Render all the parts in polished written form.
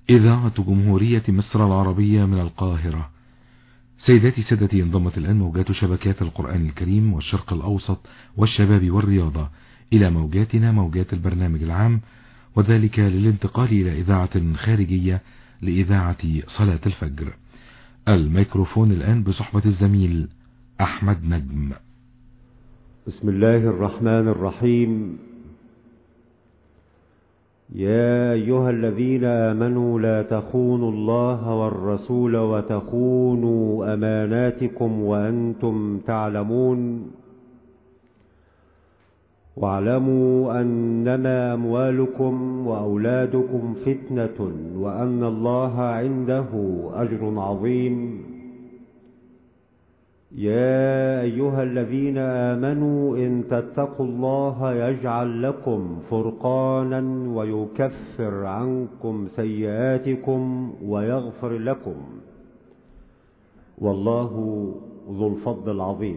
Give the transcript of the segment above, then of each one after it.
إذاعة جمهورية مصر العربية من القاهرة. سيداتي سادتي، انضمت الآن موجات شبكات القرآن الكريم والشرق الأوسط والشباب والرياضة إلى موجاتنا، موجات البرنامج العام، وذلك للانتقال إلى إذاعة خارجية لإذاعة صلاة الفجر. الميكروفون الآن بصحبة الزميل أحمد نجم. بسم الله الرحمن الرحيم. يا أيها الذين آمنوا لا تخونوا الله والرسول وتخونوا أماناتكم وأنتم تعلمون، واعلموا أنما أموالكم وأولادكم فتنة وأن الله عنده أجر عظيم. يا أيها الذين آمنوا إن تتقوا الله يجعل لكم فرقانا ويكفر عنكم سيئاتكم ويغفر لكم، والله ذو الفضل العظيم.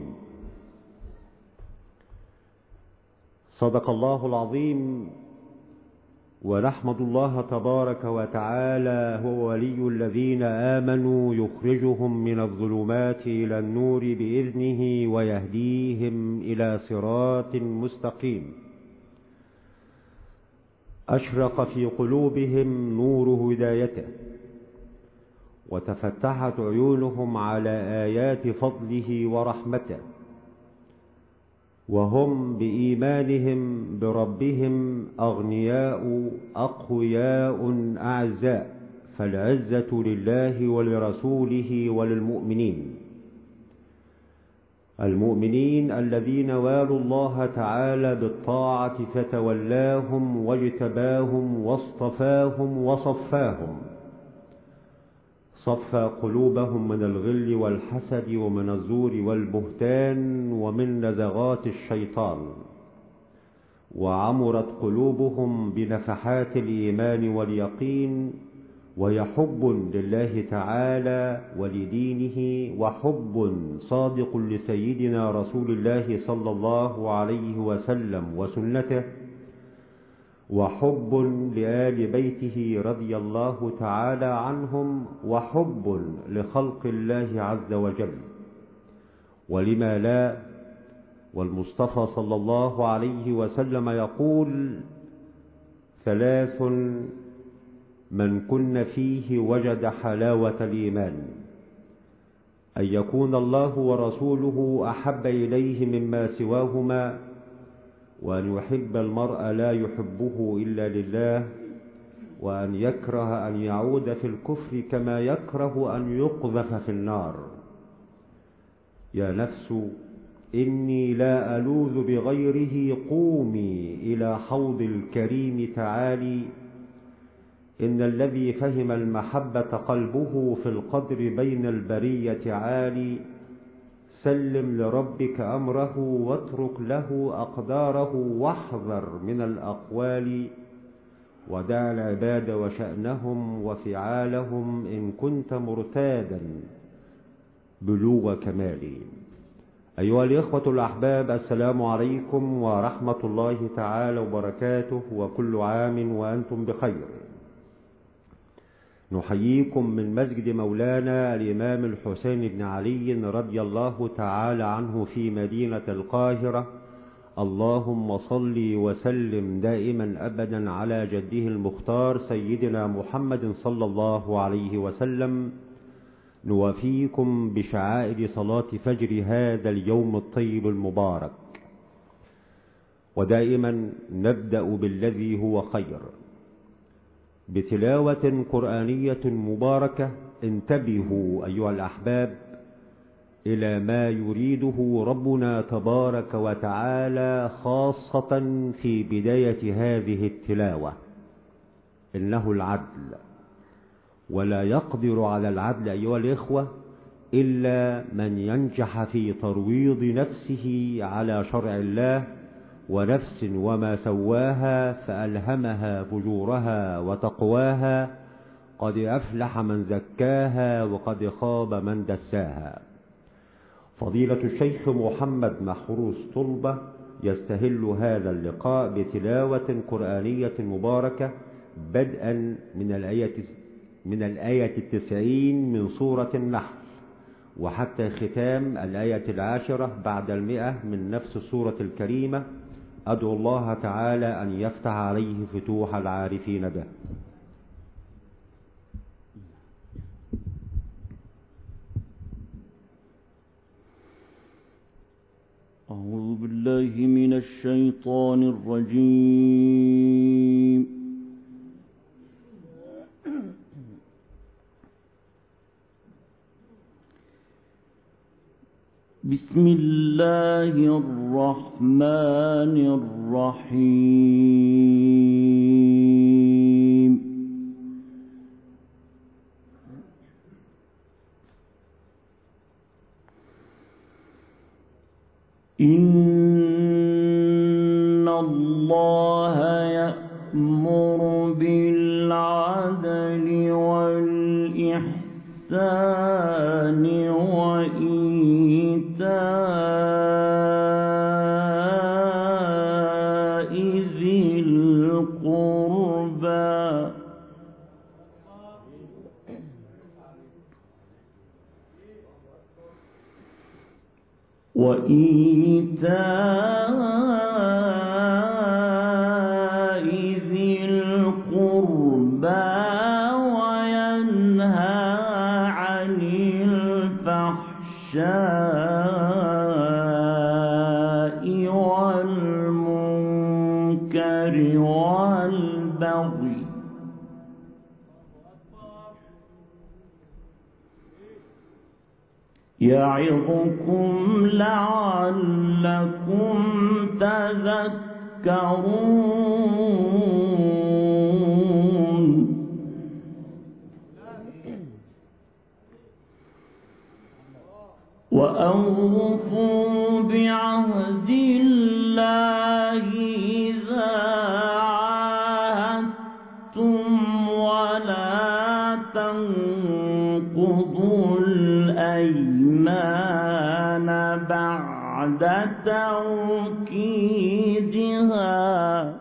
صدق الله العظيم. ونحمد الله تبارك وتعالى، هو ولي الذين آمنوا يخرجهم من الظلمات إلى النور بإذنه ويهديهم إلى صراط مستقيم. أشرق في قلوبهم نور هدايته، وتفتحت عيونهم على آيات فضله ورحمته، وهم بإيمانهم بربهم أغنياء أقوياء أعزاء، فالعزة لله ولرسوله وللمؤمنين. المؤمنين الذين والوا الله تعالى بالطاعة فتولاهم واجتباهم واصطفاهم وصفاهم، صفى قلوبهم من الغل والحسد ومن الزور والبهتان ومن نزغات الشيطان، وعمرت قلوبهم بنفحات الإيمان واليقين، وهي حب لله تعالى ولدينه، وحب صادق لسيدنا رسول الله صلى الله عليه وسلم وسنته، وحب لآل بيته رضي الله تعالى عنهم، وحب لخلق الله عز وجل. ولما لا، والمصطفى صلى الله عليه وسلم يقول: ثلاث من كن فيه وجد حلاوة الإيمان: أن يكون الله ورسوله أحب إليه مما سواهما، وأن يحب المرء لا يحبه إلا لله، وأن يكره أن يعود في الكفر كما يكره أن يقذف في النار. يا نفس إني لا ألوذ بغيره، قومي إلى حوض الكريم تعالي. إن الذي فهم المحبة قلبه في القدر بين البرية عالي. سلم لربك أمره واترك له أقداره، واحذر من الأقوال، ودع العباد وشأنهم وفعالهم إن كنت مرتادا بلوغ كمالي. أيها الإخوة الأحباب، السلام عليكم ورحمة الله تعالى وبركاته، وكل عام وأنتم بخير. نحييكم من مسجد مولانا الإمام الحسين بن علي رضي الله تعالى عنه في مدينة القاهرة. اللهم صل وسلم دائما أبدا على جده المختار سيدنا محمد صلى الله عليه وسلم. نوافيكم بشعائر صلاة فجر هذا اليوم الطيب المبارك، ودائما نبدأ بالذي هو خير، بتلاوة قرآنية مباركة. انتبهوا أيها الأحباب إلى ما يريده ربنا تبارك وتعالى، خاصة في بداية هذه التلاوة. إنه العدل، ولا يقدر على العدل أيها الإخوة إلا من ينجح في ترويض نفسه على شرع الله، ونفس وما سواها فألهمها فجورها وتقواها. قد أفلح من زكاها وقد خاب من دساها. فضيلة الشيخ محمد محروس طلبة يستهل هذا اللقاء بتلاوة قرآنية مباركة، بدءا من الآية من الآية 90 من سورة النحل وحتى ختام الآية 10 بعد 100 من نفس السورة الكريمة. أدعو الله تعالى أن يفتح عليه فتوح العارفين به. أعوذ بالله من الشيطان الرجيم. بسم الله الرحمن الرحيم. إن الله يأمر بالعدل والإحسان وإيتاء ذي القربى وينهى عن الفحشاء والمنكر والبغي يعظكم لعلكم تذكرون. وأوفوا بعهد الله إذا عاهدتم ولا تنقضوا الأيمان بعد توكيدها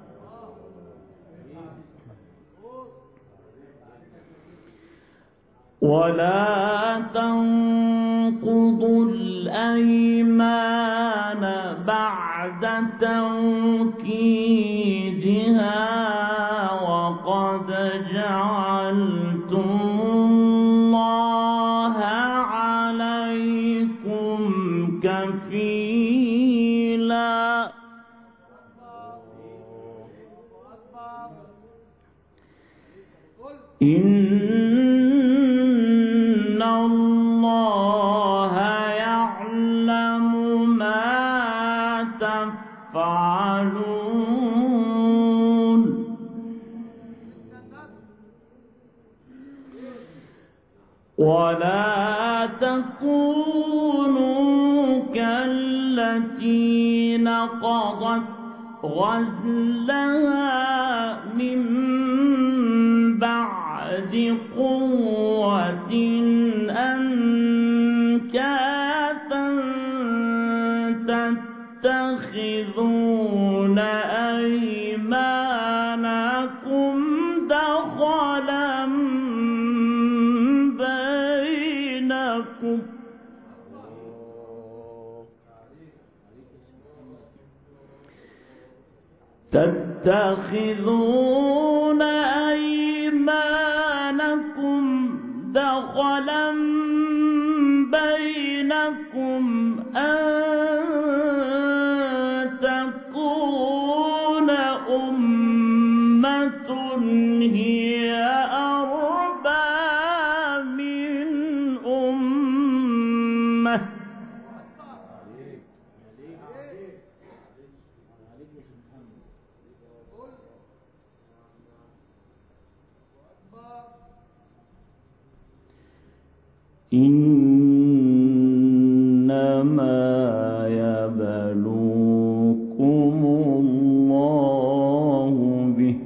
وقد جعلتم الله عليكم كفيلا. إن الله يعلم ما تفعلون. ولا تكونوا كالتي نقضت غزلها من بعد قوة أنكاثا تتخذون أيمانكم دخلا بينكم أن تكون أمة هي أربى من أمة. إنما يبلوكم الله به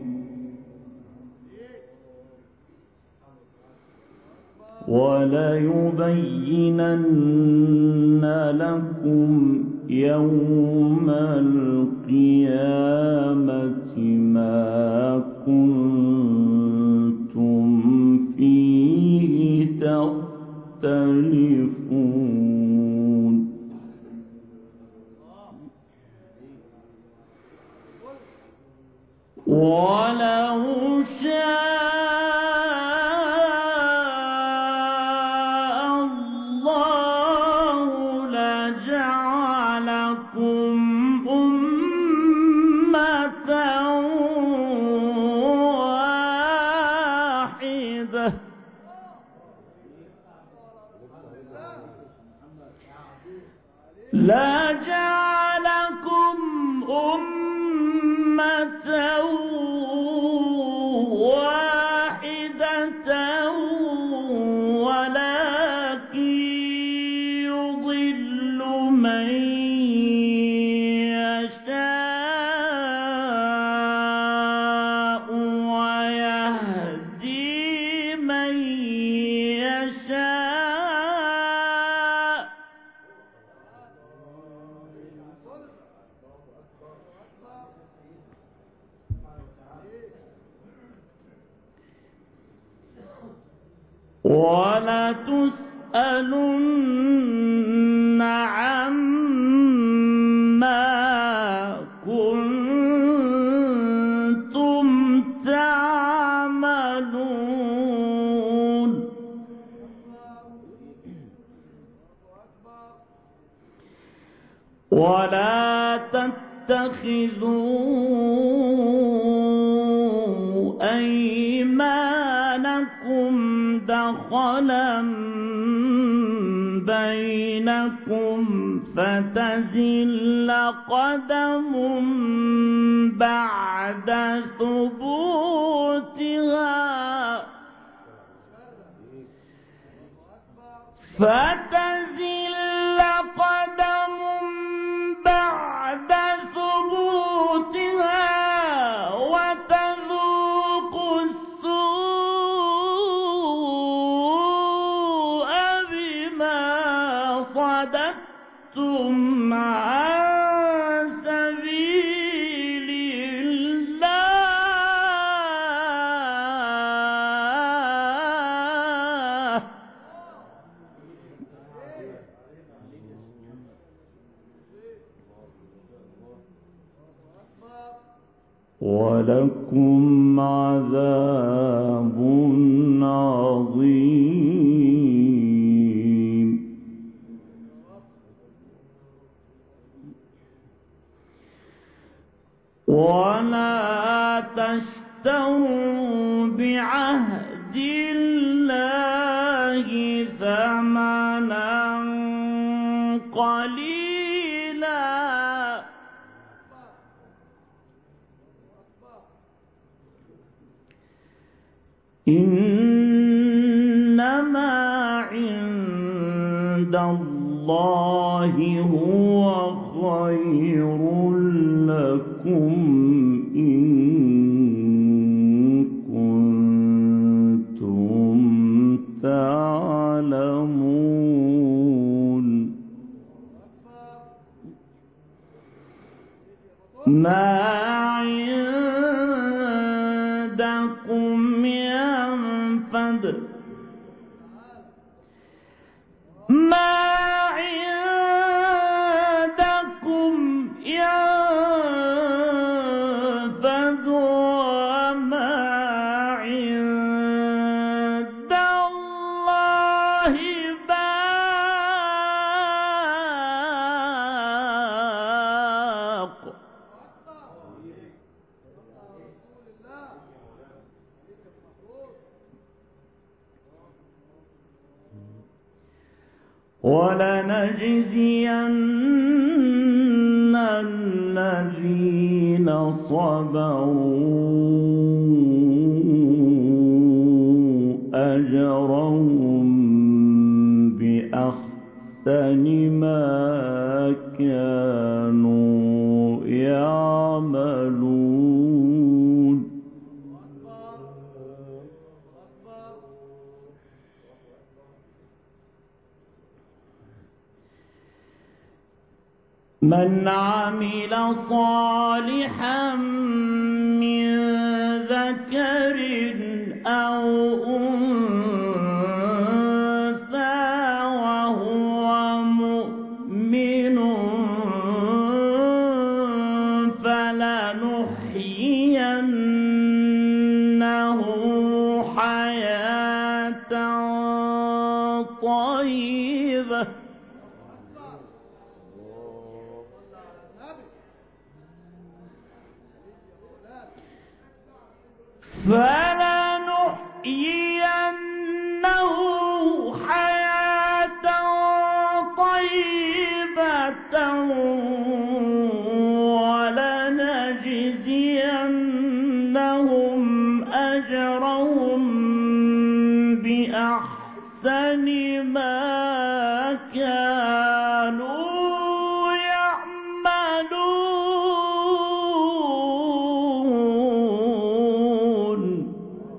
وليبينن لكم يوم القيامة ما كنتم لجعلكم أمة واحدة ولكن يضل من يشاء ويهدي من يشاء ولتسألن عما كنتم تعملون ولا تتخذوا أيمانكم دخلا بينكم فتزل قدم بعد ثبوتها فتزل قدم بعد ثبوتها وتذوق السوء بما صددتم عن سبيل الله ولكم عذاب عظيم ولا تشتروا بعهد الله ثمنا قليلا إنما عند الله هو خير لكم إن كنتم تعلمون ما عندكم ينفد ما عندكم ينفد وما عند الله باق ولنجزين الذين صبروا أجرهم بأحسن ما كانوا يعملون من عمل صالحا من ذكر أو أنثى وهو مؤمن فلنحيينه حياة طيبة فلنحيينه حياة طيبة بأحسن ما كانوا يعملون.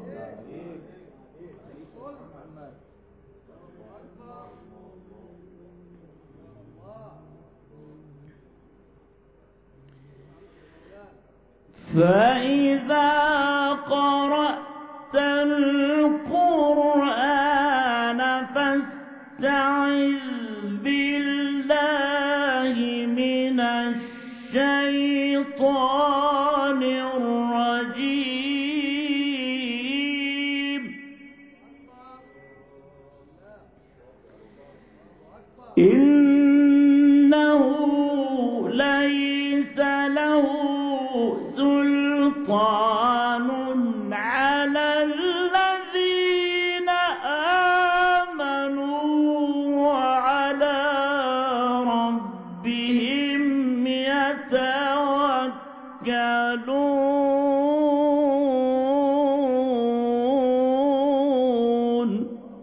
فإذا قرأت القرآن فاستعذ بالله من الشيطان الرجيم. إنه ليس له سلطان على الذين آمنوا وعلى ربهم يتوكلون.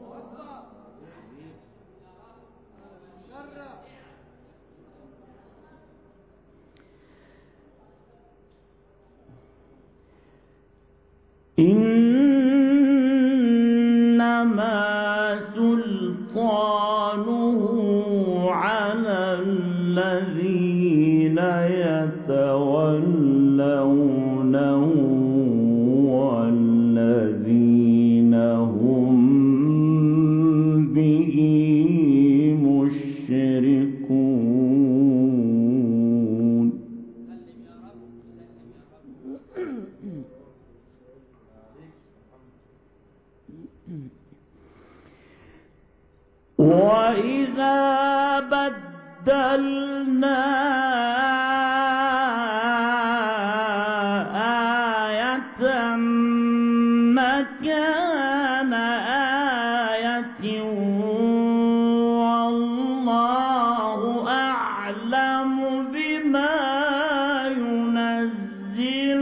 إنما سلطانه على الذين يتولونه والذين هم به مشركون. وإذا بدلنا آية مكان آية والله أعلم بما ينزل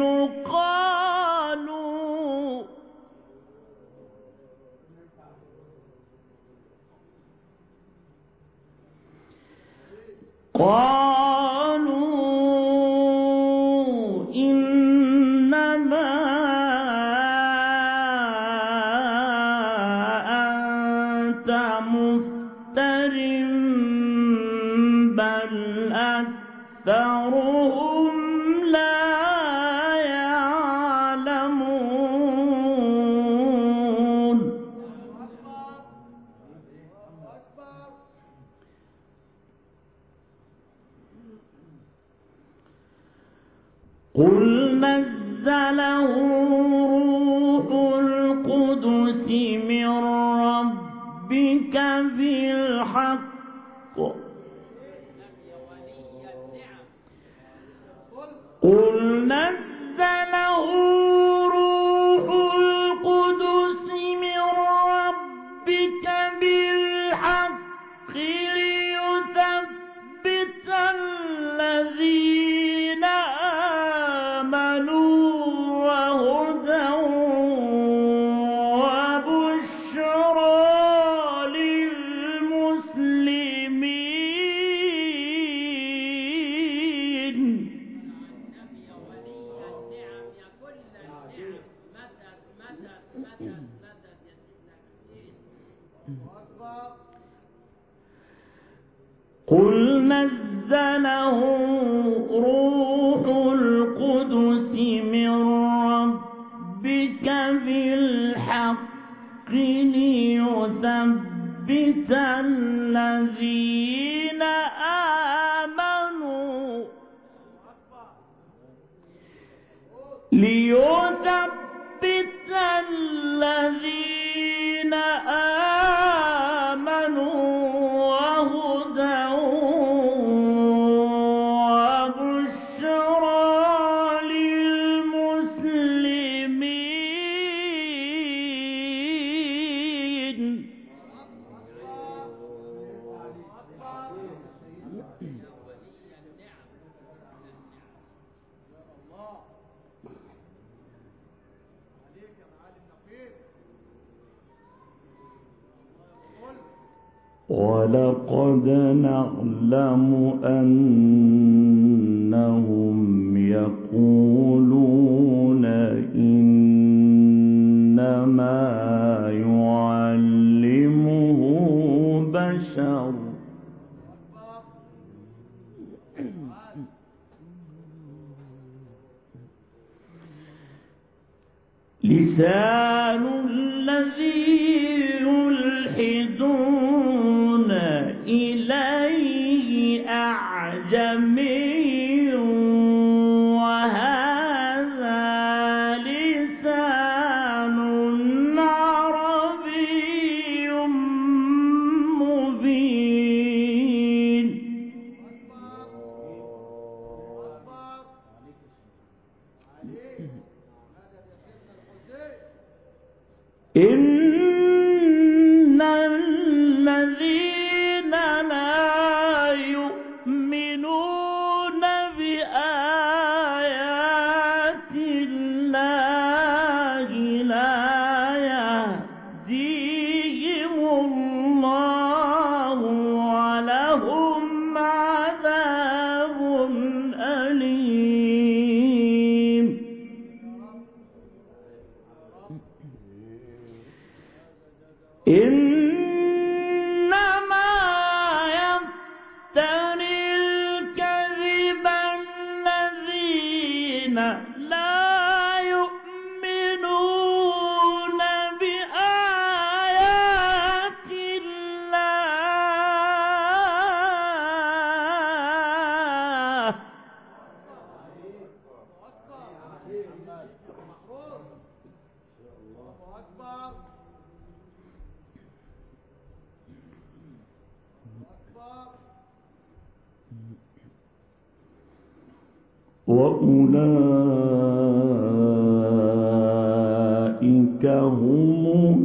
قالوا إنما أنت مفتر بل أكثرهم لا يعلمون. قل نزله روح القدس من ربك بالحق. قل نزله روح القدس من ربك بالحق ليثبت الذين آمنوا وهدى وبشرى للمسلمين. قل نزله روح القدس من ربك بالحق ليثبت الذين آمنوا وهدى وبشرى للمسلمين. ولقد نعلم أنهم يقولون إنما يعلمه بشر لسان الذي يلحدون إليه أعجمي وهذا لسان عربي مبين إن الذين لا يؤمنون بآيات الله لا يهديهم الله ولهم عذاب أليم إنما يفتري الكذب الذين لا يؤمنون بآيات الله وأولئك هم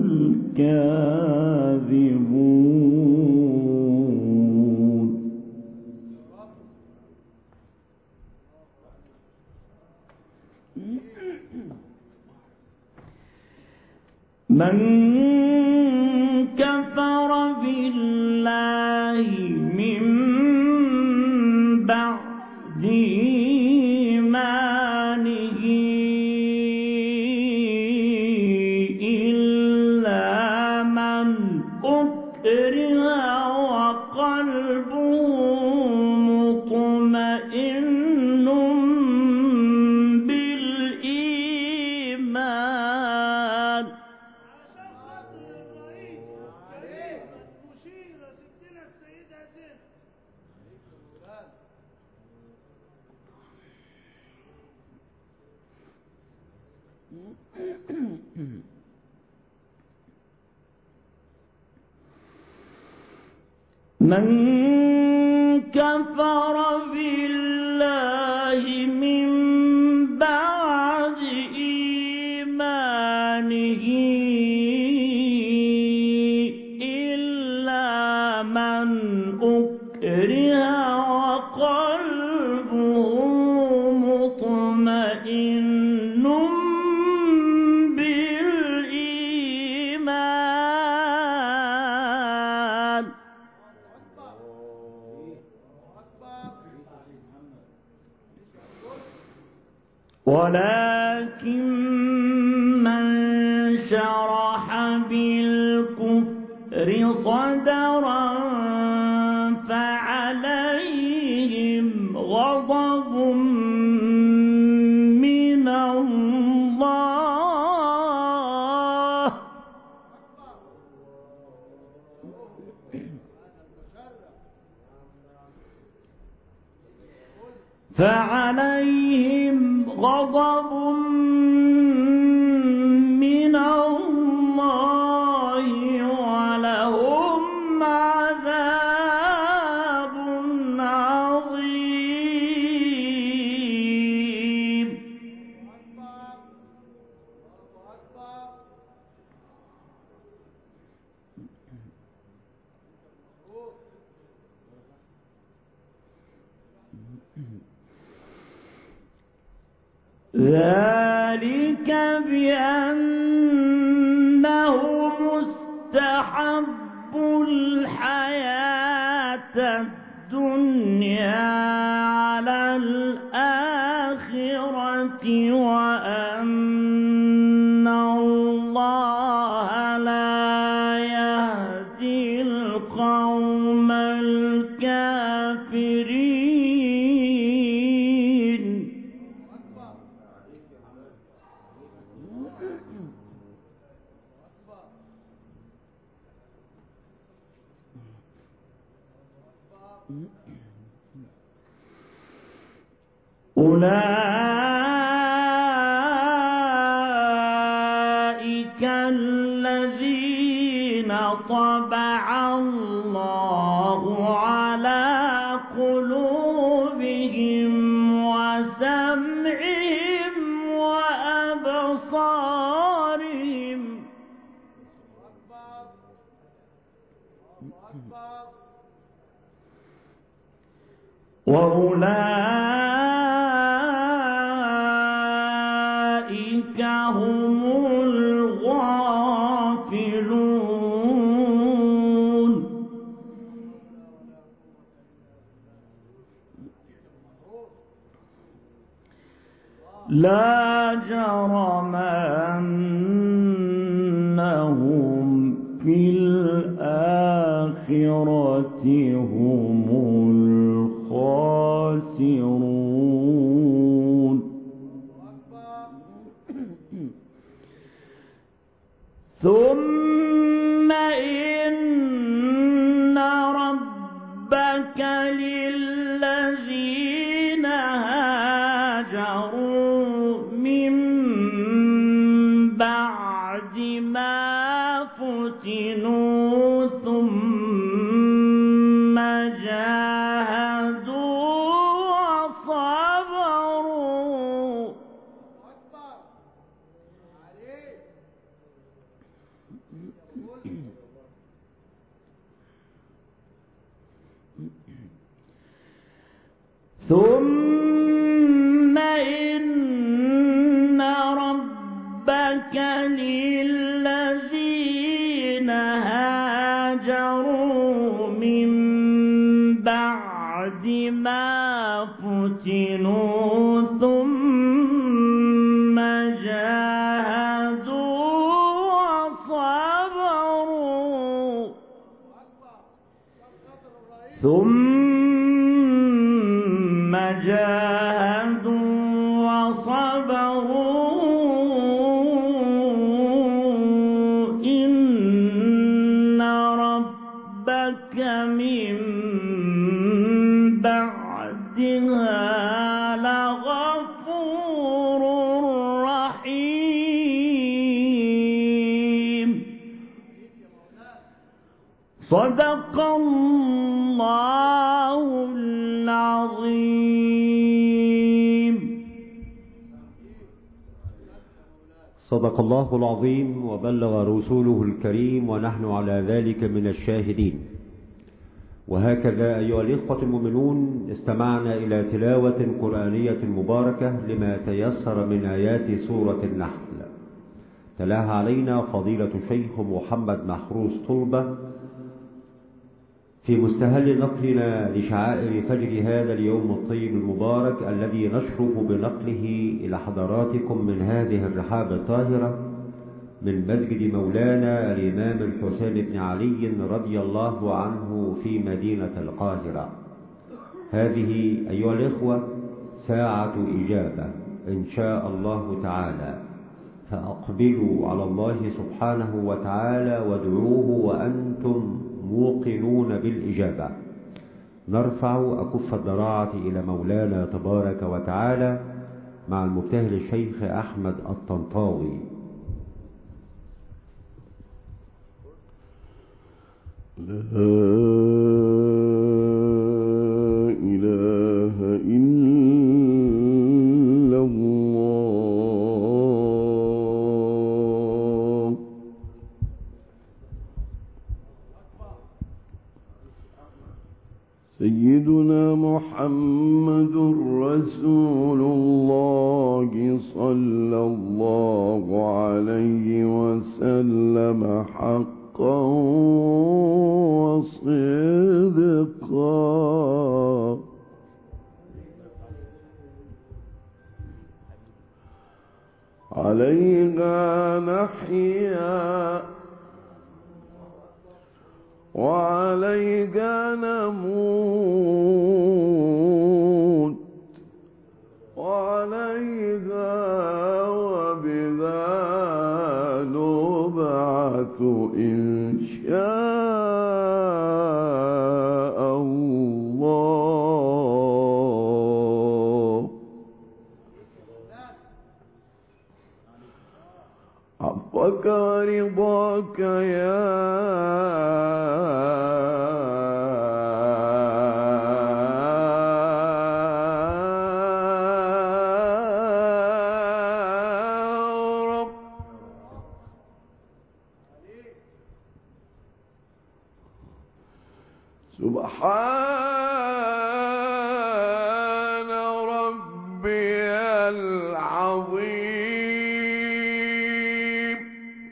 الكاذبون من كفر بالله من بعد إيمانه إلا من أكره وقلبه مطمئن بالإيمان من كفر بالله من بعد إيمانه إلا من أكره وقلبه مطمئن بالإيمان ولكن من شرح بالكفر صدرا فعليهم غضب من الله فعليهم غضب من الله ولهم عذاب عظيم ذلك بأنه مستحب الحياة الدنيا على الآخرة وأن الله لا يهدي القوم الكافرين. أولئك الذين طبع الله على قلوبهم وسمعهم وأبصارهم. وأولئك هم الغافلون. لا جرم أنهم في الآخرة هم الخاسرون. ثم إن ربك للذين هاجروا من بعد ما فتنوا ثم جاهدوا وصبروا ثم إن ربك للذين هاجروا من بعد ما فتنوا ثم جاهدوا وصبروا ثم جاهدوا وصبروا إن ربك من بعدها لغفور رحيم. صدق الله العظيم. صدق الله العظيم وبلغ رسوله الكريم ونحن على ذلك من الشاهدين. وهكذا أيها الإخوة المؤمنون استمعنا إلى تلاوة قرآنية مباركة لما تيسر من آيات سورة النحل، تلاها علينا فضيلة الشيخ محمد محروس طلبة في مستهل نقلنا لشعائر فجر هذا اليوم الطيب المبارك الذي نشرف بنقله إلى حضراتكم من هذه الرحاب الطاهرة من مسجد مولانا الإمام الحسين بن علي رضي الله عنه في مدينة القاهرة. هذه أيها الإخوة ساعة إجابة إن شاء الله تعالى، فأقبلوا على الله سبحانه وتعالى وادعوه وأنتم موقنون بالإجابة. نرفع أكف الضراعة إلى مولانا تبارك وتعالى مع المبتهل الشيخ أحمد الطنطاوي. لا إله إلا الله. سيدنا محمد رسول الله صلى الله عليه وسلم حقا وصدقا. وعليها نموت وعليها وبها نبعث إن شاء الله. عفوك ورضاك يا رب. سبحان ربي العظيم.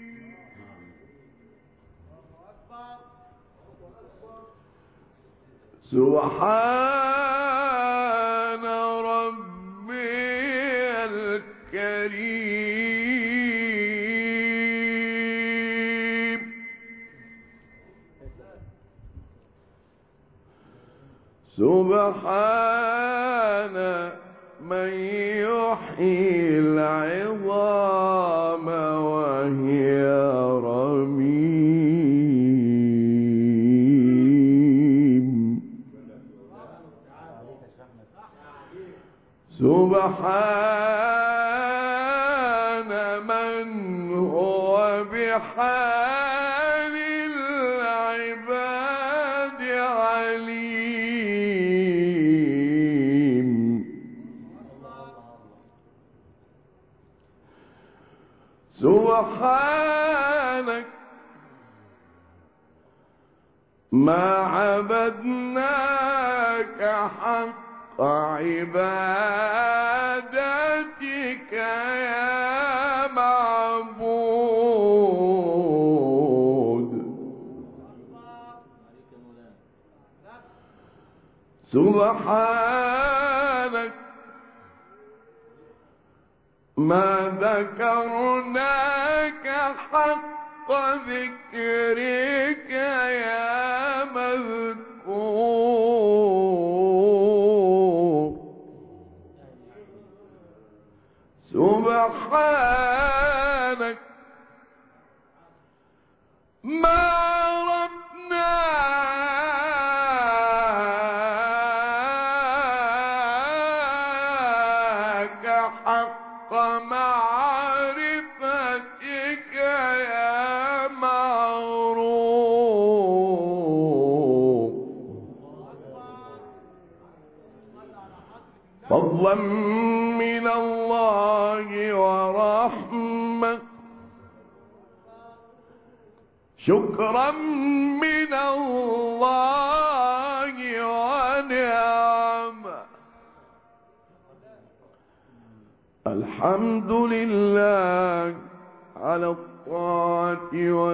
سبحان ربي الكريم. سبحان من يحيي العظام وهي رميم. سبحان من هو بحال العباد عليم. سبحانك ما عبدناك حق عبادتك يا معبود. سبحانك ما ذكرناك حق ذكرك يا مذكور. سبحانك ما عرفناك حق معرفتك يا معروف. فضلا من الله ورحمة، شكرا من الله ونعمة. الحمد لله على الطاعة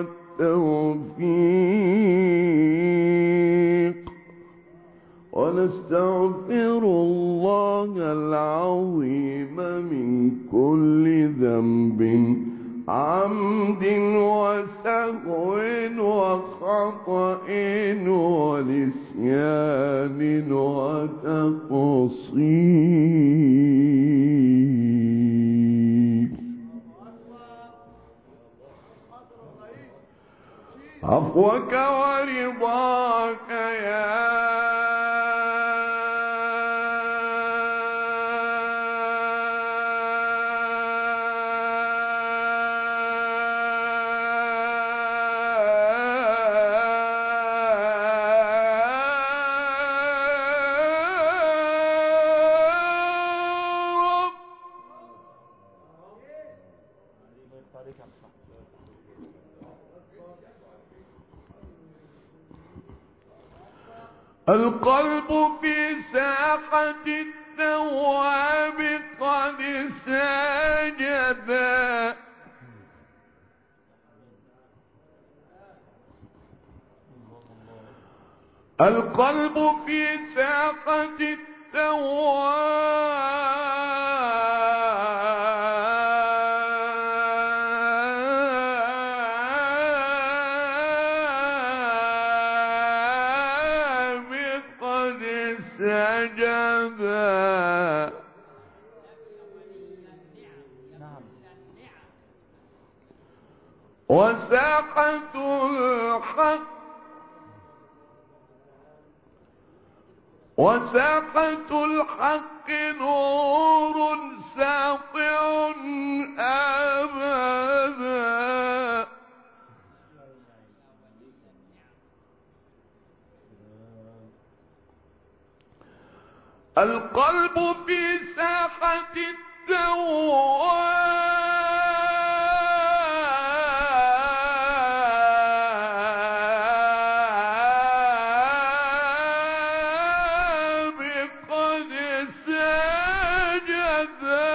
والتوفيق، ونستغفر الله العظيم من كل ذنب عمد وسهو وخطأ ونسيان وتقصير. عفوك ورضاك يا القلب في ساحة التواب قد ساجدا. القلب في ساحة التواب سجدا وساحة الحق نور ساطع أبدا القلب في ساحة التواب قد سجدا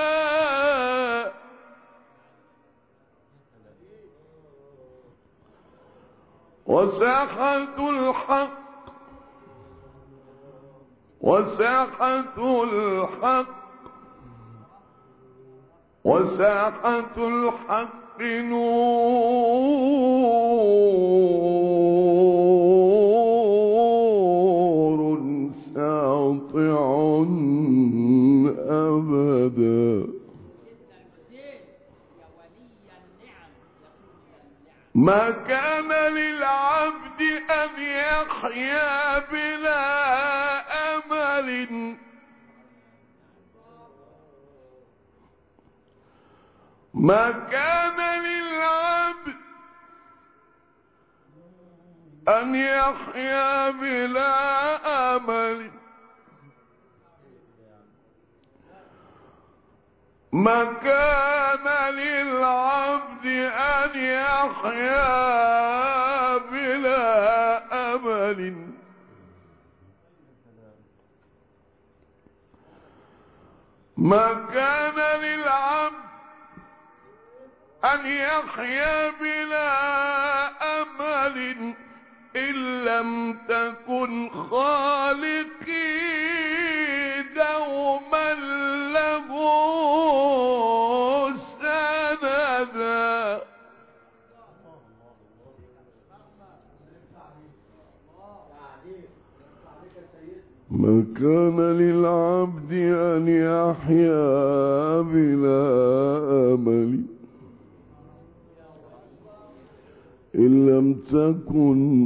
وساحة الحق نور ساطع أبدا ما كان للعبد أن يحيا بلا أمل ما كان للعبد أن يحيا بلا أمل ما كان للعبد أن يحيا بلا أمل ما كان للعبد أن يحيا بلا أمل إن لم تكن خالقي دوما له سندا ما كان للعبد أن يحيا بلا أمل إن لم تكن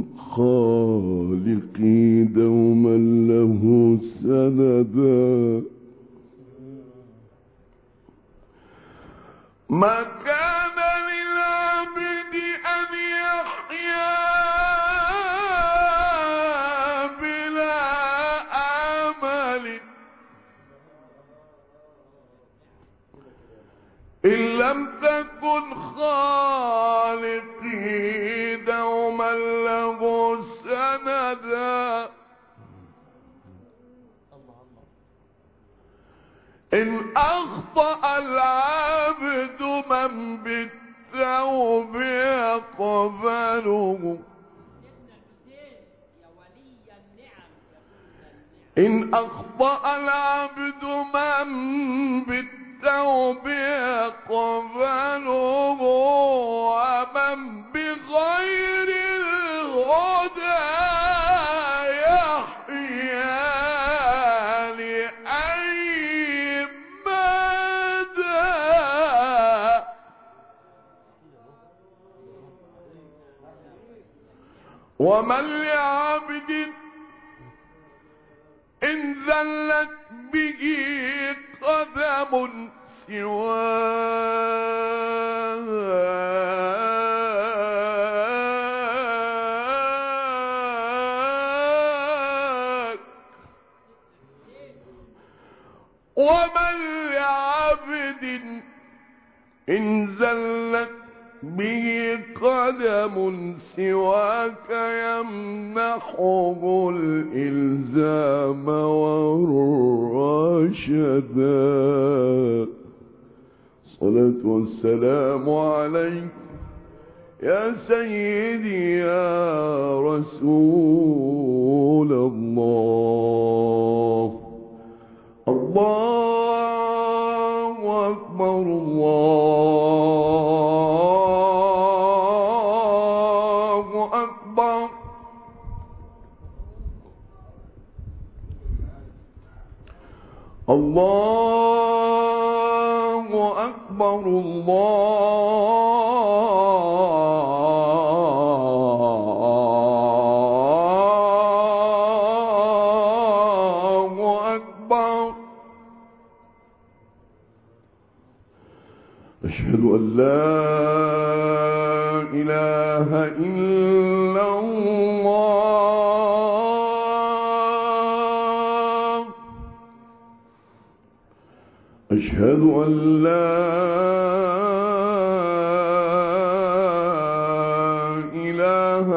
خالقي دوما له سندا ما كان للعبد أن يحيا بلا أمل إن لم تكن خالقي دوما له سندا إن أخطأ العبد من بالتوب يقبله إن أخطأ العبد من بالتوب يقبله ومن بغير الهدى يحيا لأي مدى ومن لعبد إن ذلت به قدم سواك ومن لعبد إن زلت به قدم سواك يمنحه الإلزام والرشدا الصلاة والسلام عليك يا سيدي يا رسول الله الله أكبر الله أكبر الله أكبر الله أكبر. أشهد أن لا إله إلا الله. أشهد أن لا إله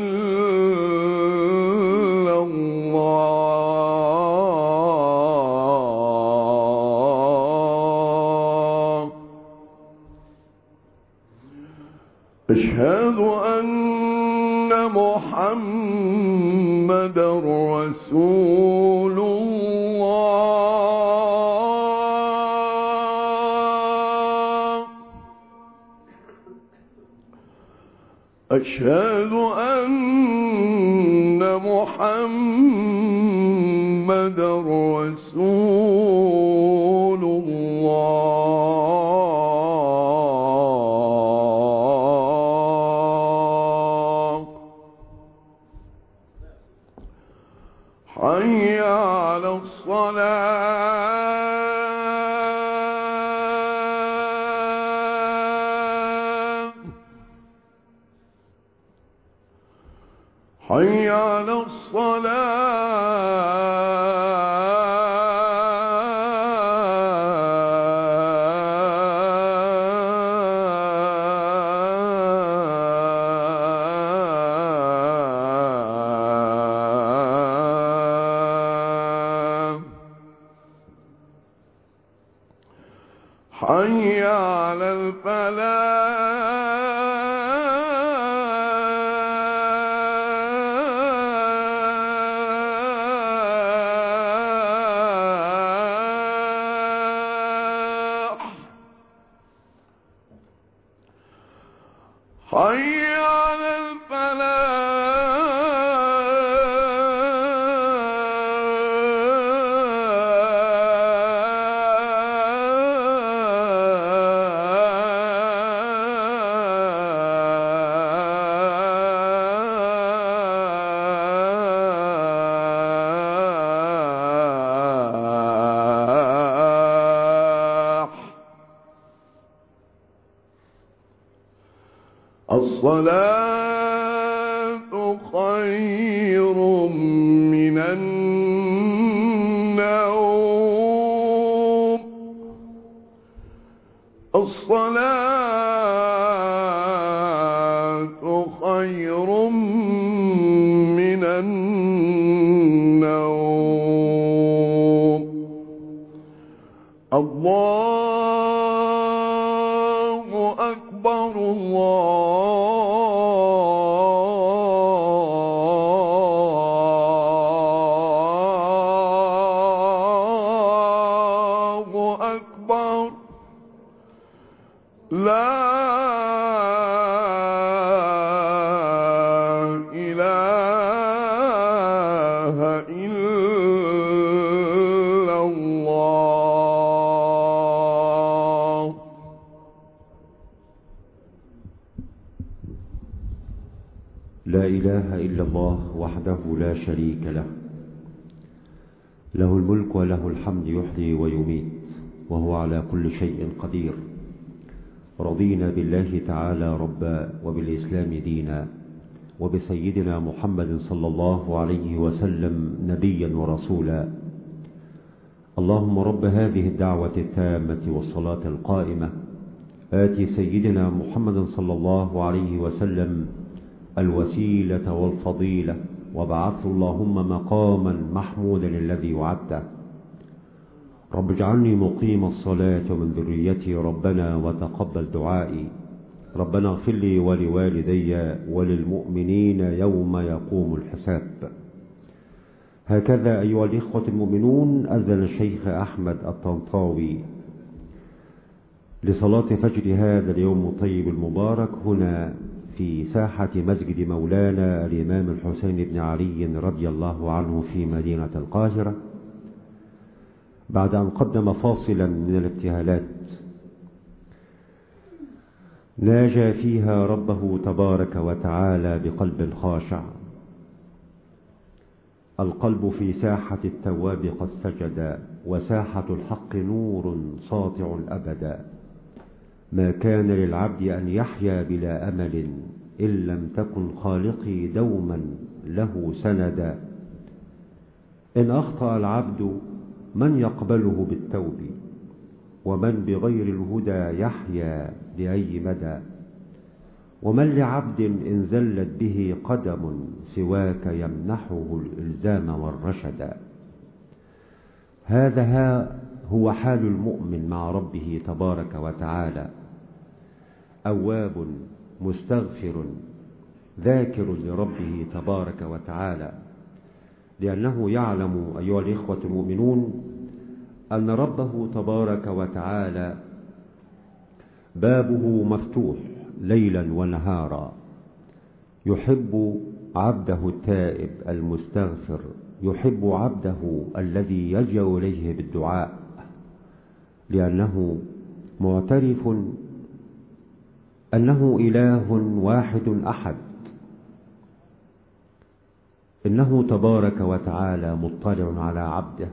إلا الله. أشهد أن محمدا رسول الله. أشهد أن محمدا رسول الله. حي على الصلاة. حي على الصلاة. حي على الفلاح. حي على الفلاح. الصلاة خير من النوم. الصلاة خير من النوم. الله أكبر الله أكبر. لا إله إلا الله. لا إله إلا الله وحده لا شريك له، له الملك وله الحمد يحيي ويميت وهو على كل شيء قدير. رضينا بالله تعالى ربا وبالإسلام دينا وبسيدنا محمد صلى الله عليه وسلم نبيا ورسولا. اللهم رب هذه الدعوة التامة والصلاة القائمة آتي سيدنا محمد صلى الله عليه وسلم الوسيلة والفضيلة وابعثه اللهم مقاما محمودا الذي وعدته. رب اجعلني مقيم الصلاة ومن ذريتي ربنا وتقبل دعائي. ربنا اغفر لي ولوالدي وللمؤمنين يوم يقوم الحساب. هكذا أيها الإخوة المؤمنون أذن الشيخ أحمد الطنطاوي لصلاة فجر هذا اليوم الطيب المبارك هنا في ساحة مسجد مولانا الإمام الحسين بن علي رضي الله عنه في مدينة القاهرة. بعد أن قدم فاصلا من الابتهالات ناجى فيها ربه تبارك وتعالى بقلب خاشع. القلب في ساحة التواب قد سجد، وساحة الحق نور ساطع أبدا. ما كان للعبد أن يحيا بلا أمل إن لم تكن خالقي دوما له سندا. إن أخطأ العبد من يقبله بالتوب، ومن بغير الهدى يحيا بأي مدى. ومن لعبد إن زلت به قدم سواك يمنحه الإلزام والرشد. هذا هو حال المؤمن مع ربه تبارك وتعالى، أواب مستغفر ذاكر لربه تبارك وتعالى، لأنه يعلم أيها الإخوة المؤمنون أن ربه تبارك وتعالى بابه مفتوح ليلا ونهارا. يحب عبده التائب المستغفر، يحب عبده الذي يلجأ إليه بالدعاء، لأنه معترف أنه إله واحد أحد. إنه تبارك وتعالى مطلع على عبده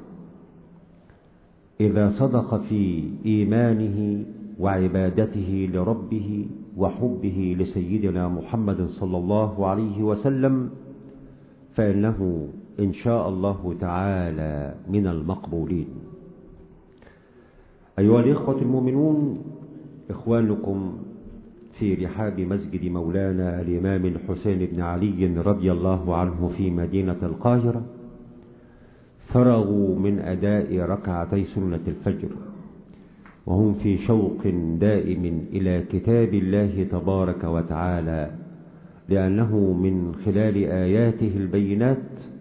إذا صدق في إيمانه وعبادته لربه وحبه لسيدنا محمد صلى الله عليه وسلم، فإنه إن شاء الله تعالى من المقبولين. أيها الإخوة المؤمنون، إخوانكم في رحاب مسجد مولانا الإمام الحسين بن علي رضي الله عنه في مدينة القاهرة فرغوا من أداء ركعتي سنة الفجر، وهم في شوق دائم إلى كتاب الله تبارك وتعالى، لأنه من خلال آياته البينات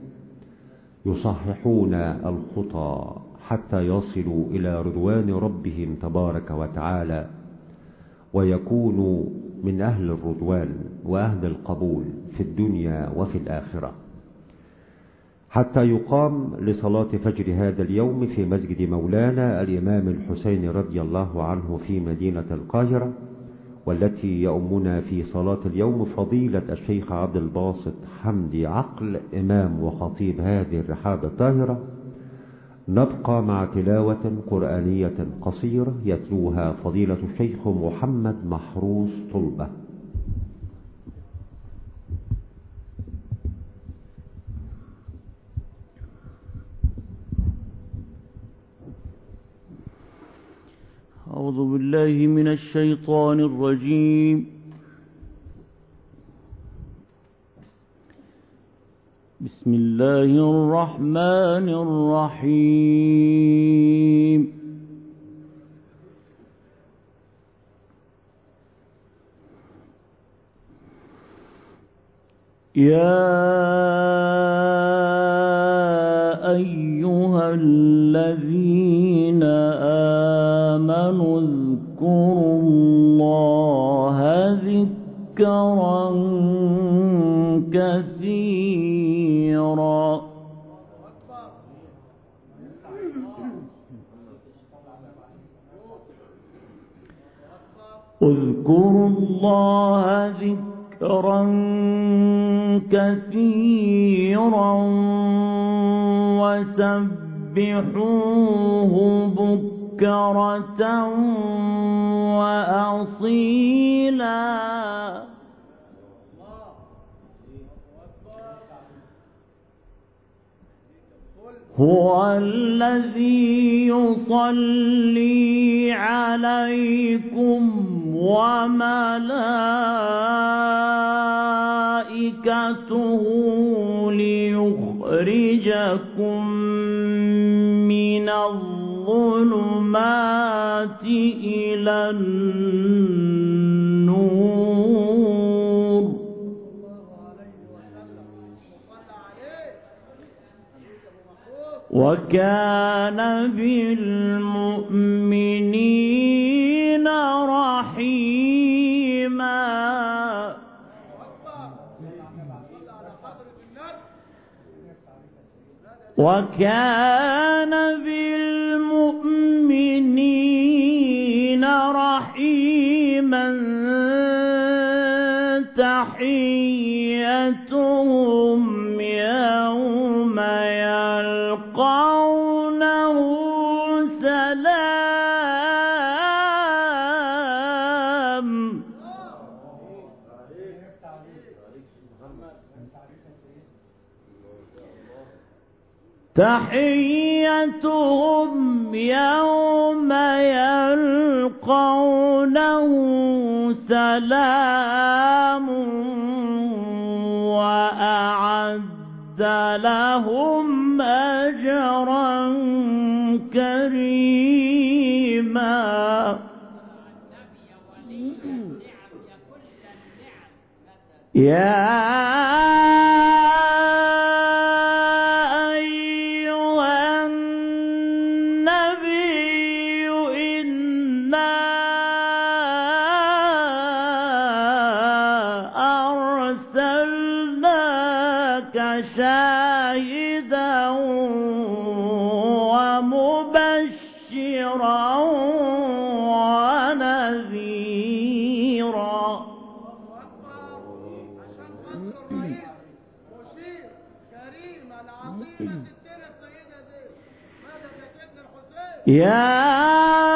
يصححون الخطى حتى يصلوا إلى رضوان ربهم تبارك وتعالى، ويكونوا من أهل الرضوان وأهل القبول في الدنيا وفي الآخرة. حتى يقام لصلاة فجر هذا اليوم في مسجد مولانا الإمام الحسين رضي الله عنه في مدينة القاهرة، والتي يؤمنا في صلاة اليوم فضيلة الشيخ عبد الباسط حمدي عقل، إمام وخطيب هذه الرحاب الطاهرة. نبقى مع تلاوة قرآنية قصيرة يتلوها فضيلة الشيخ محمد محروس طلبة. أعوذ بالله من الشيطان الرجيم. بسم الله الرحمن الرحيم. يا أيها الذين آمنوا اذكروا الله ذكرا كثيرا. اذكروا الله ذكرا كثيرا وسبحوه بكرة وأصيلا. هو الذي يصلي عليكم وملائكته ليخرجكم من الظلمات إلى النور. وكان بالمؤمنين رحيما. وكان بالمؤمنين رحيما تحيتهم يوم يلقونه سلام تحيتهم يوم يلقونه سلام وأعد لهم أجرا كريما يا شاهدا ومبشرا ونذيرا يا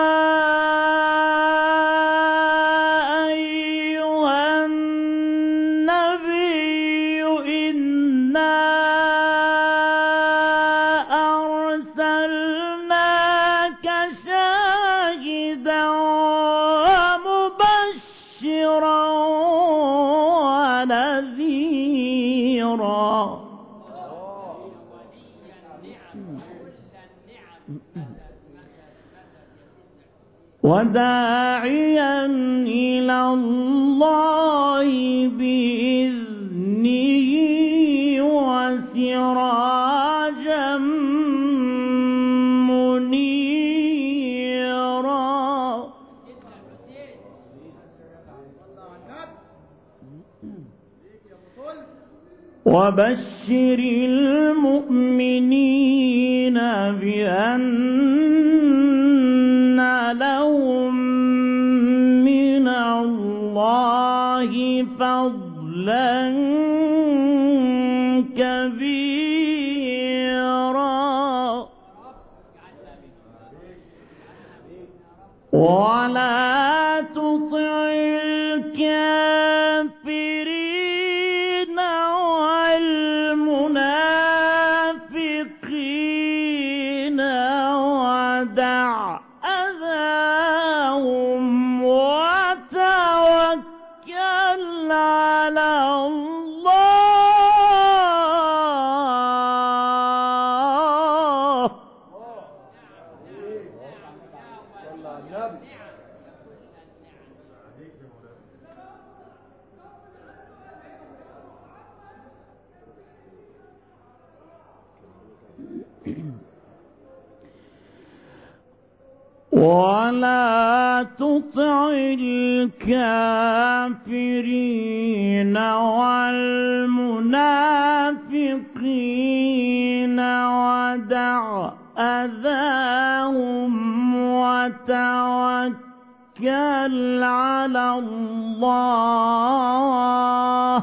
وداعيا إلى الله بإذنه وسراجا منيرا وبشر المؤمنين بأن لهم من الله فضلا كبيرا ولا تطع الكافرين والمنافقين ودع أذاهم وتوكل على الله ولا تطع الكافرين والمنافقين ودع أذاهم وتوكل على الله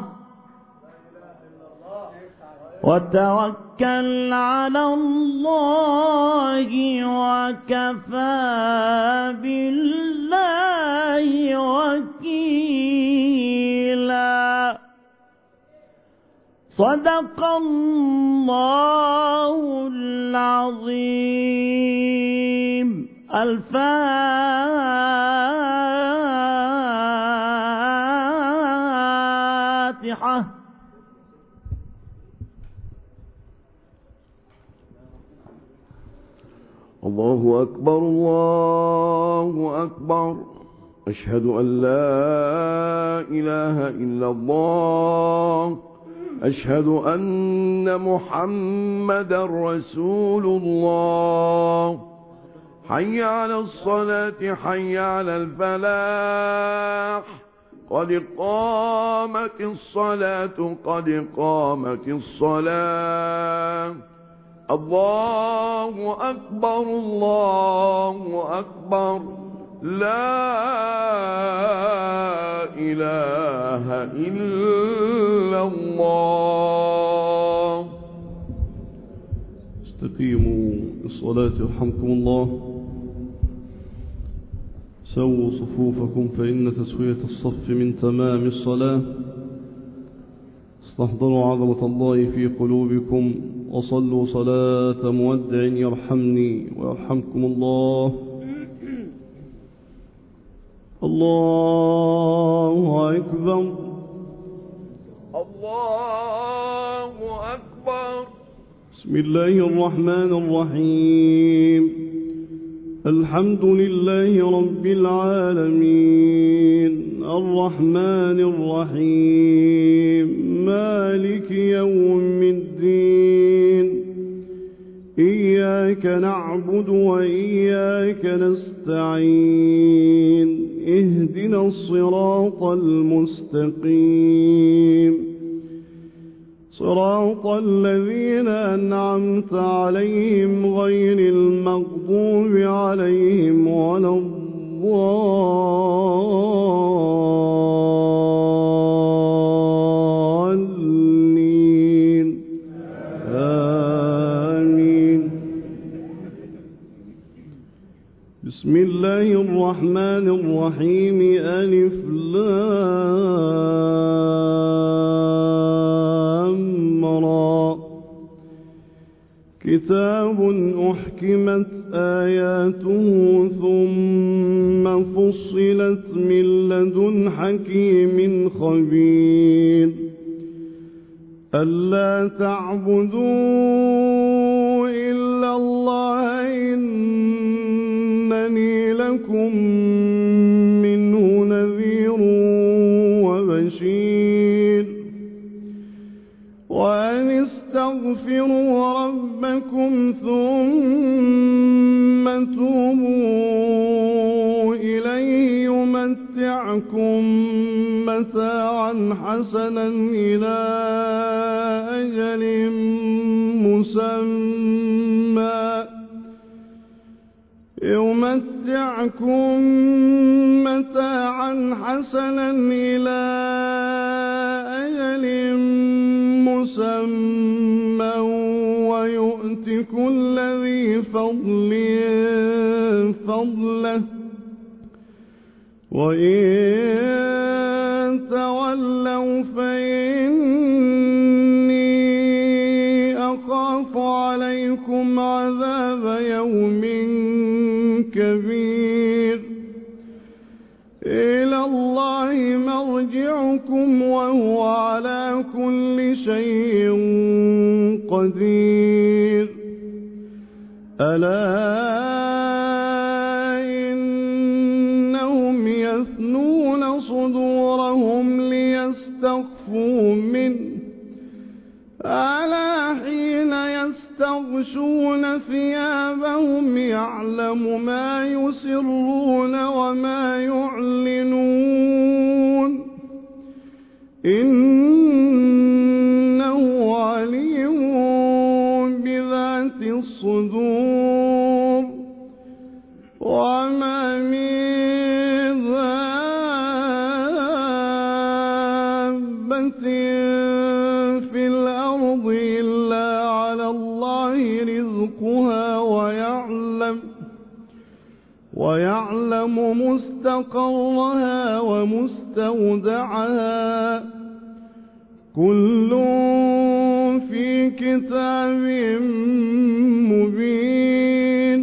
وتوكل على الله وكفى بالله وكيلا صدق الله العظيم الفاتحة. الله أكبر الله أكبر أشهد أن لا إله إلا الله أشهد أن محمدا رسول الله حي على الصلاة حي على الفلاح قد قامت الصلاة قد قامت الصلاة الله أكبر الله أكبر لا إله إلا الله. استقيموا للصلاة يرحمكم الله. سووا صفوفكم فإن تسوية الصف من تمام الصلاة. استحضروا عظمة الله في قلوبكم وصلوا صلاة مودع يرحمني ويرحمكم الله. الله أكبر. الله أكبر. بسم الله الرحمن الرحيم. الحمد لله رب العالمين الرحمن الرحيم مالك يوم الدين. إياك نعبد وإياك نستعين. اهدنا الصراط المستقيم صراط الذين أنعمت عليهم غير المغضوب عليهم ولا الضالين. آمين. بسم الله الرحمن الرحيم. ألف لام را. كتاب أحكمت آياته ثم فصلت من لدن حكيم خبير. ألا تعبدوا إلا الله إنني لكم منه نذير وبشير. وأن استغفروا ربكم ثم توبوا إليه يمتعكم متاعا حسنا إلى أجل مسمى ويؤت كل ذي فضل فضله. وإن تولوا فإني أخاف عليكم عذاب يوم كبير. إلى الله مرجعكم وهو على كل شيء قدير. ألا إنهم يثنون صدورهم ليستخفوا منه. ألا حين يستغشون ثيابهم يعلم ما يسرون وما يعلنون. إنه عليم بذات الصدور. وما من دابة في الأرض إلا على الله رزقها ويعلم مستقرها ومستودعها كل في كتاب مبين.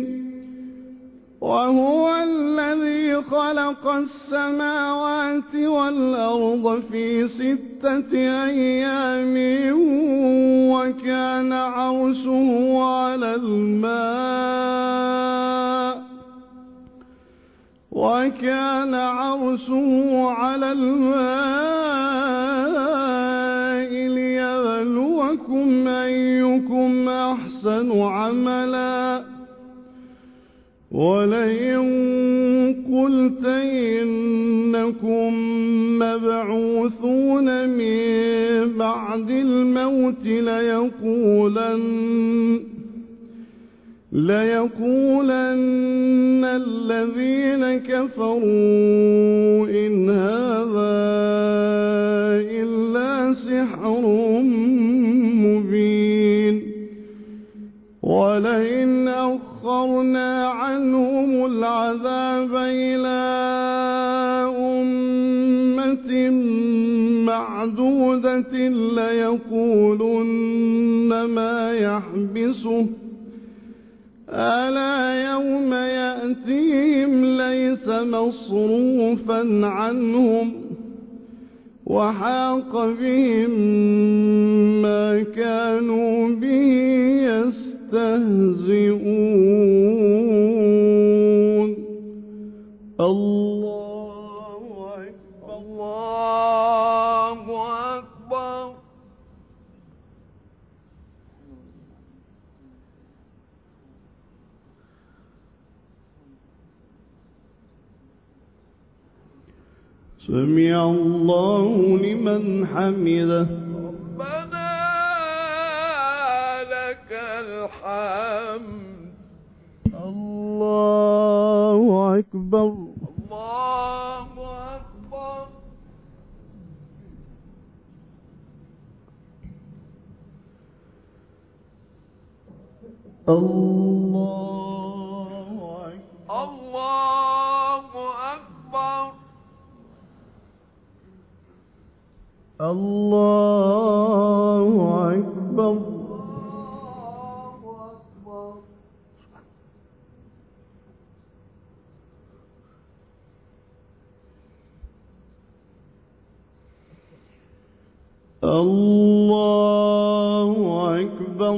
وهو الذي خلق السماوات والأرض في 6 أيام وكان عرشه على الماء ليبلوكم أيكم أحسن عملا. ولئن قلت إنكم مبعوثون من بعد الموت ليقولن الذين كفروا إن هذا إلا سحر مبين ولئن أخرنا عنهم العذاب إلى أمة معدودة ليقولن ما يحبسه ألا يوم يأتيهم ليس مصروفا عنهم وحاق بهم ما كانوا به يستهزئون الله أكبر الله أكبر. سمع الله لمن حمده ربنا لك الحمد. الله أكبر. الله أكبر. الله أكبر. الله أكبر. الله أكبر. الله أكبر.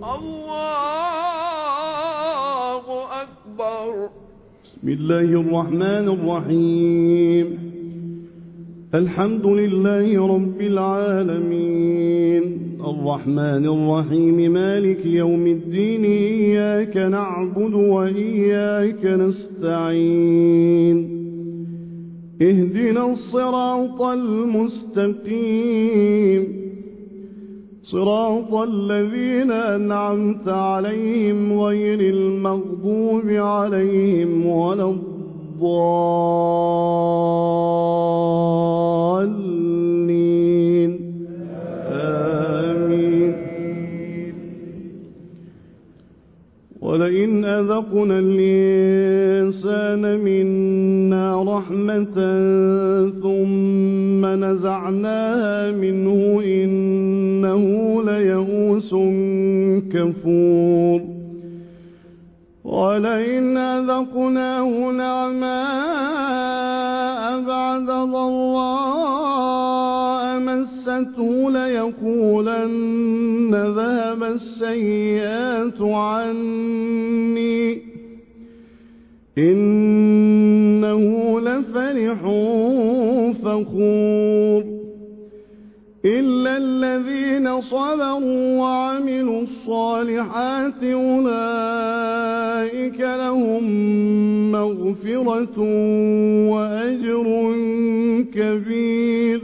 الله أكبر. بسم الله الرحمن الرحيم. الحمد لله رب العالمين الرحمن الرحيم مالك يوم الدين إياك نعبد وإياك نستعين اهدنا الصراط المستقيم صراط الذين أنعمت عليهم غير المغضوب عليهم ولا الضالين آمين. ولئن أذقنا الإنسان منا رحمة ثم نزعناها منه إنه ليئوس كفور ولئن أذقناه نعماء بعد ضراء مسته ليقولن ذهب السيئات عني إنه لفرح فخور إلا الذين صبروا وعملوا الصالحات أولئك لهم مغفرة وأجر كبير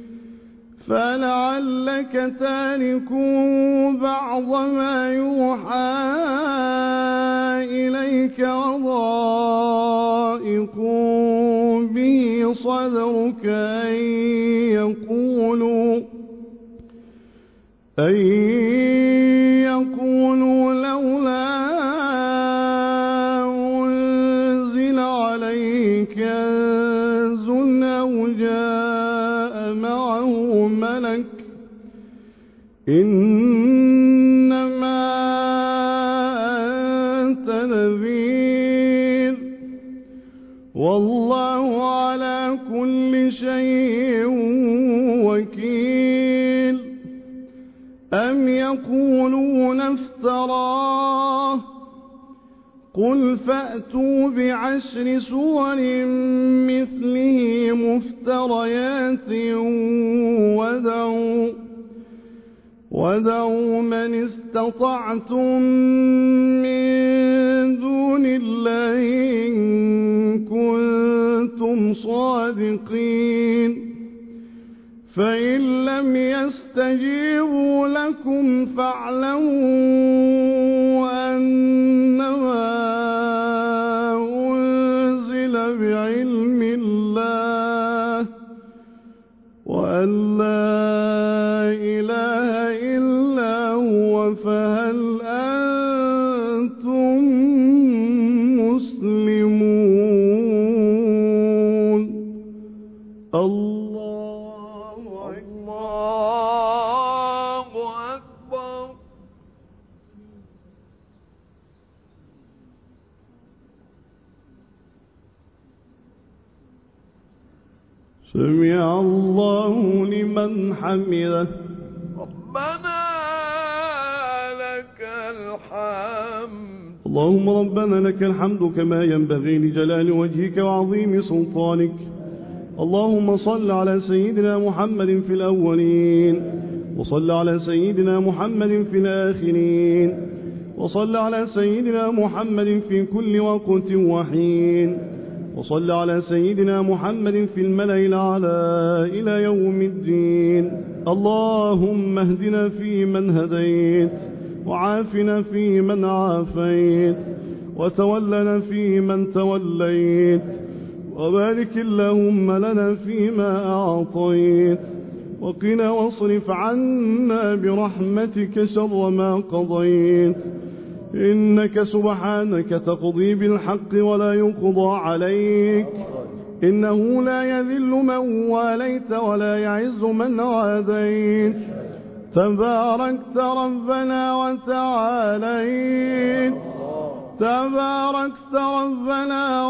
فلعلك تارك بعض ما يوحى إليك وضائق به صدرك أن يقولوا لولا أنزل عليه كنز أو جاء معه ملك إنما أنت نذير والله على كل شيء وكيل أم يقولون افتراه قل فأتوا بعشر سور مثله مفتريات ودعوا من استطعتم من دون الله إن كنتم صادقين فإن لم يستجيبوا لكم فاعلموا أن سمع الله لمن حمده. ربنا لك الحمد. اللهم ربنا لك الحمد كما ينبغي لجلال وجهك وعظيم سلطانك. اللهم صل على سيدنا محمد في الأولين، وصل على سيدنا محمد في الآخرين، وصل على سيدنا محمد في كل وقت وحين، وصل على سيدنا محمد في الملأ الأعلى إلى يوم الدين. اللهم اهدنا فيمن هديت، وعافنا فيمن عافيت، وتولنا فيمن توليت، وبارك اللهم لنا فيما أعطيت، وقنا واصرف عنا برحمتك شر ما قضيت. إنك سبحانك تقضي بالحق ولا يقضى عليك، إنه لا يذل من واليت ولا يعز من عاديت. تباركت ربنا وتعاليت، تباركت ربنا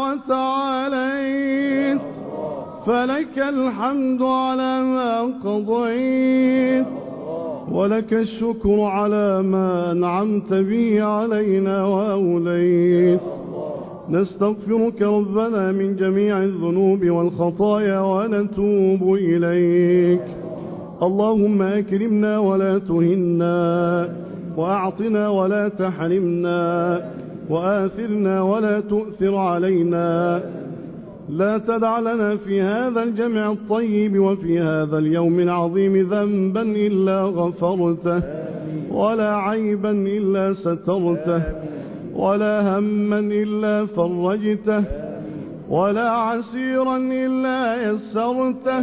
وتعاليت، فلك الحمد على ما قضيت، ولك الشكر على ما أنعمت به علينا وأوليت. نستغفرك ربنا من جميع الذنوب والخطايا ونتوب إليك. اللهم أكرمنا ولا تهنا، وأعطنا ولا تحرمنا، وآثرنا ولا تؤثر علينا. لا تدع لنا في هذا الجمع الطيب وفي هذا اليوم العظيم ذنبا إلا غفرته، ولا عيبا إلا سترته، ولا هما إلا فرجته، ولا عسيرا إلا يسرته،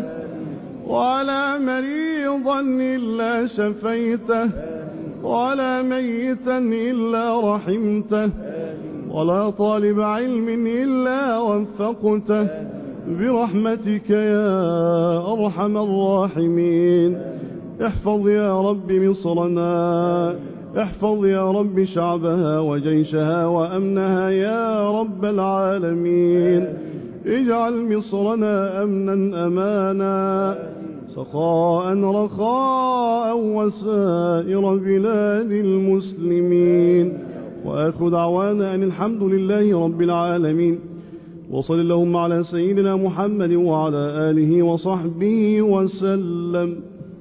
ولا مريضا إلا شفيته، ولا ميتا إلا رحمته، ولا طالب علم إلا وفقته، برحمتك يا أرحم الراحمين. احفظ يا رب مصرنا، احفظ يا رب شعبها وجيشها وأمنها يا رب العالمين. اجعل مصرنا أمنا أمانا، سخاء رخاء، وسائر بلاد المسلمين. وآخر دعوانا أن الحمد لله رب العالمين. وصل اللهم على سيدنا محمد وعلى آله وصحبه وسلم.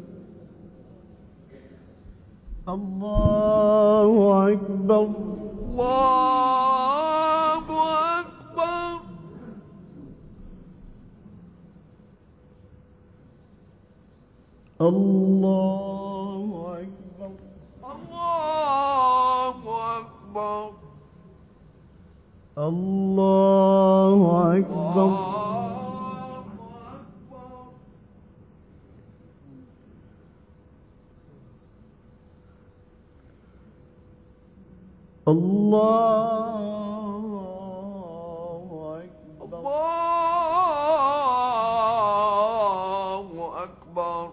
الله أكبر، الله أكبر. الله أكبر، الله أكبر. الله أكبر. الله أكبر. الله أكبر.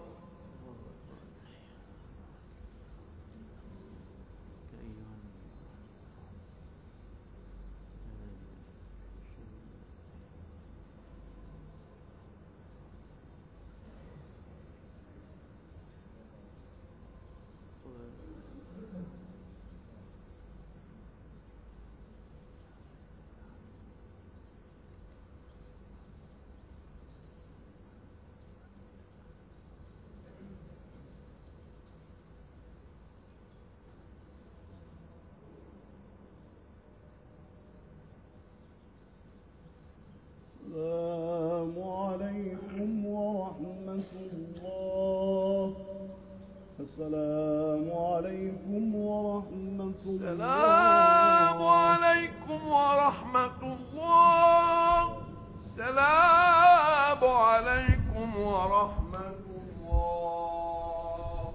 السلام عليكم ورحمة الله. السلام عليكم ورحمة الله. السلام عليكم ورحمة الله. السلام عليكم ورحمة الله.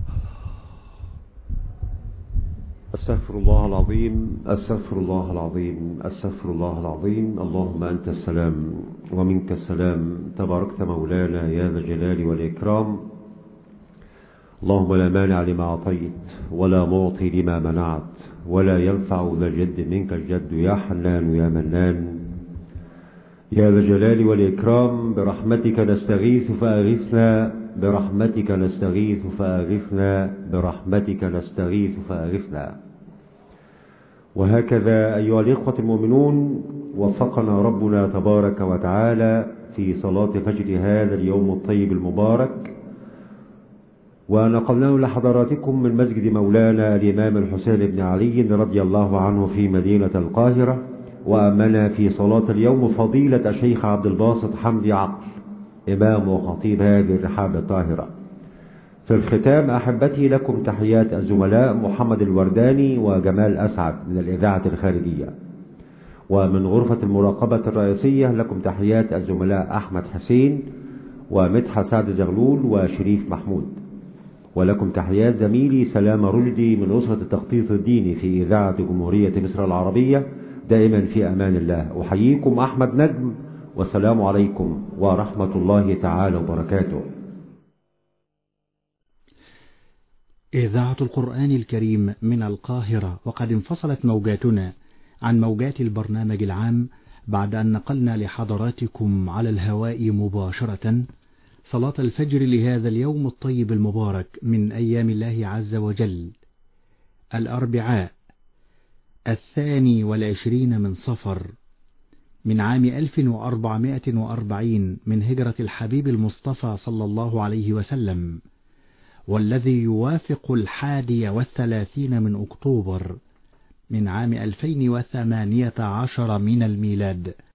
أستغفر الله العظيم، أستغفر الله العظيم، أستغفر الله العظيم. اللهم أنت السلام ومنك السلام، تباركت مولانا يا ذا الجلال والإكرام. اللهم لا مانع لما أعطيت ولا معطي لما منعت ولا ينفع ذا الجد منك الجد، يا حنان يا منان يا ذا الجلال والإكرام برحمتك نستغيث فأغثنا، برحمتك نستغيث فأغثنا، برحمتك نستغيث فأغثنا. وهكذا أيها الإخوة المؤمنون وفقنا ربنا تبارك وتعالى في صلاة فجر هذا اليوم الطيب المبارك، ونقلناه لحضراتكم من مسجد مولانا الإمام الحسين بن علي رضي الله عنه في مدينة القاهرة. وأمنا في صلاة اليوم فضيلة الشيخ عبد الباسط حمدي عقل، إمام وخطيب هذه الرحاب الطاهرة. في الختام أحبتي لكم تحيات الزملاء محمد الورداني وجمال أسعد من الإذاعة الخارجية، ومن غرفة المراقبة الرئيسية لكم تحيات الزملاء أحمد حسين ومدحت سعد زغلول وشريف محمود، ولكم تحيات زميلي سلام رشدي من أسرة التخطيط الديني في إذاعة جمهورية مصر العربية. دائما في أمان الله. أحييكم أحمد نجم، والسلام عليكم ورحمة الله تعالى وبركاته. إذاعة القرآن الكريم من القاهرة، وقد انفصلت موجاتنا عن موجات البرنامج العام بعد أن نقلنا لحضراتكم على الهواء مباشرة صلاة الفجر لهذا اليوم الطيب المبارك من أيام الله عز وجل، الأربعاء 22 من صفر من عام 1440 من هجرة الحبيب المصطفى صلى الله عليه وسلم، والذي يوافق 31 من أكتوبر من عام 2018 من الميلاد.